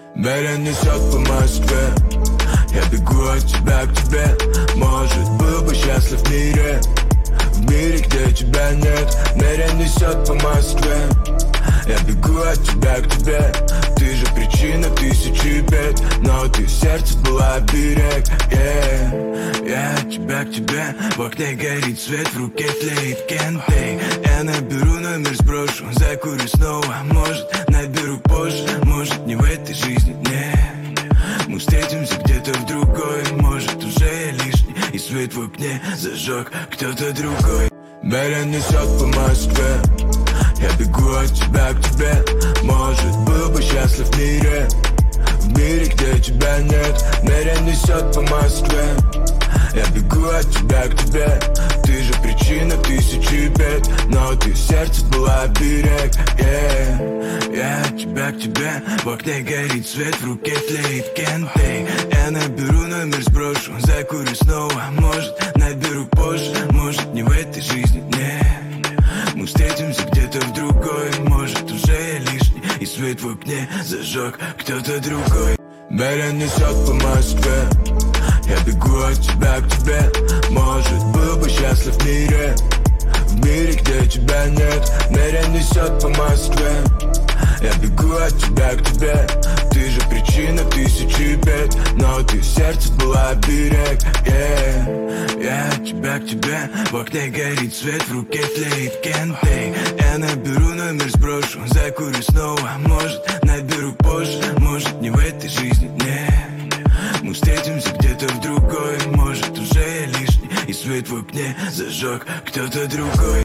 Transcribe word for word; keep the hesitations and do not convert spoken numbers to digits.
Меня несет по Москве, я бегу от тебя к тебе. Может, был бы счастлив в мире, в мире, где тебя нет. Меня несет по Москве, я бегу от тебя к тебе. Ты же причина тысячи бед, но ты в сердце была берег. Yeah. Я от тебя к тебе, в окне горит свет, в руке тлеет кенты. Я наберу номер, сброшу, закурю снова. Может, наберу позже, может, не в этой жизни, не. Мы встретимся где-то в другой, может, уже я лишний, и свет в окне зажег кто-то другой. Меня несет по Москве, я бегу от тебя к тебе. Может, был бы счастлив в мире, в мире, где тебя нет. Меня несет по Москве, я бегу от тебя к тебе. Ты же причина тысячи бед, но ты в сердце была берег. Yeah. Я от тебя к тебе, в окне горит свет, в руке тлеет кенты. Я наберу номер, сброшу, закурю снова. Может, наберу позже, может, не в этой жизни, не. Мы встретимся где-то в другой, может, уже я лишний, и свет в окне зажег кто-то другой. Меня несет по Москве, я бегу от тебя к тебе. Может, был бы счастлив в мире, в мире, где тебя нет. Меня несет по Москве, я бегу от тебя к тебе. Ты же причина тысячи бед, но ты в сердце была берег. Yeah. Я от тебя к тебе, в окне горит свет, в руке тлеет кенты. Я наберу номер, сброшу, закурю снова. Может, наберу позже, может, не в этой жизни, не. Мы встретимся где-то в другой, может, уже я лишний, и свет в окне зажег кто-то другой.